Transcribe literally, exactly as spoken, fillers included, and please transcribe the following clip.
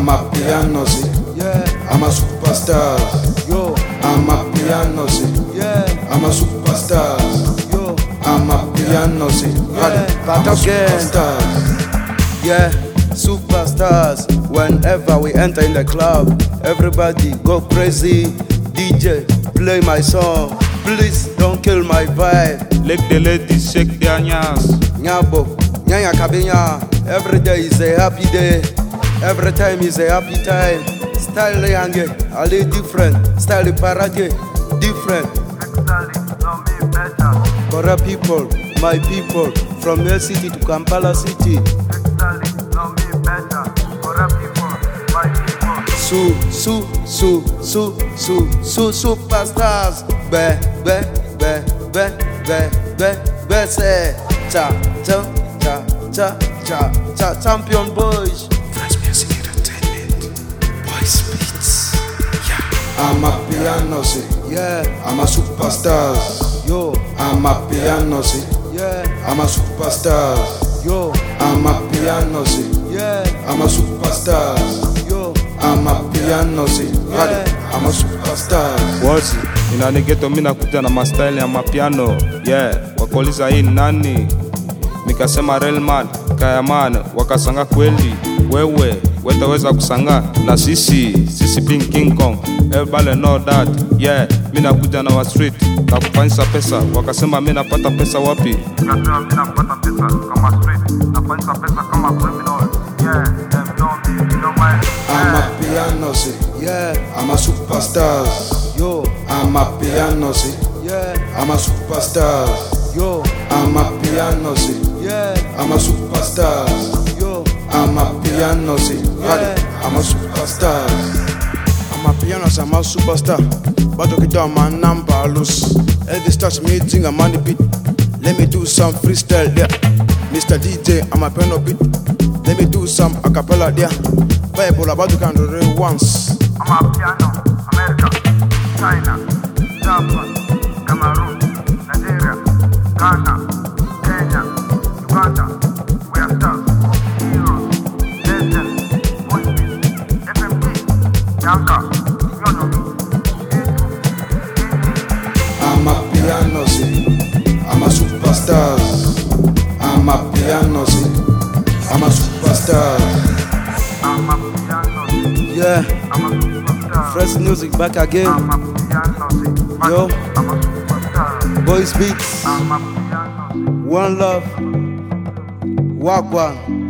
I'm a piano, see. Yeah, I'm a superstar. yo, I'm a piano, see. yeah, I'm a superstar. yo, I'm a piano, see. Yeah, I'm back a again. superstar. yeah. Superstars. Whenever we enter in the club, everybody go crazy. D J, play my song. Please don't kill my vibe. Let the ladies shake their ass. Nyabo, nyanya kabinya. Every day is a happy day. Every time is a happy time. Style yange, ali different. Style parade, different. Kora people, my people, from your city to Kampala city. Su, su, su, su, su, su, superstars. Be, be, be, be, be, be, be, say. Cha, cha, cha, cha, cha, cha, champion boys. Fresh Music Entertainment. Boys Beats. Yeah. I'm a piano, see. Yeah, I'm a superstar. yo, I'm a piano, see. yeah, I'm a superstar. yo, I'm a piano, see. yeah, I'm a superstar. yo, I'm a piano, see. I'm a superstar. Wazi, inanigeto mina kuja na mastyle ya mapiano. Yeah, wakoliza hii nani? Mikasema real man, kaya man, wakasanga kweli. Wewe, wetaweza kusanga na sisi, sisi being King Kong. Everybody know that, yeah. Mina kuja na wa street, na kupanyisa pesa. Wakasema mina pata pesa wapi? Nikasema mina pata pesa kama street, napanyisa pesa kama criminal. Yeah, them know me, you know my. I'm a piano, see. yeah, I'm a superstar. yo, I'm a piano, see. yeah, I'm a superstar. yo, I'm a piano, see. yeah, I'm a superstar. yo, I'm a piano, see. I'm a superstar. I'm a piano, I'm a superstar. But okay, down my number loose. Every starts meeting, I'm on the beat. Let me do some freestyle there. Mister D J, I'm a piano beat. Let me do some acapella there. Bible about to can do it once. I'm a piano, America, China, Japan, Cameroon, Nigeria, Ghana, Kenya, Uganda. We are stars, heroes, legends, voices, F M T, Yanga, Yono, I'm a piano, see. I'm a superstar. I'm a piano, see. I'm a superstar. I'm a piano, yeah. I'm a superstar. Fresh music back again. I'm a piano, Yo. I'm a superstar. Boys Beats, I'm a piano. one love, walk one.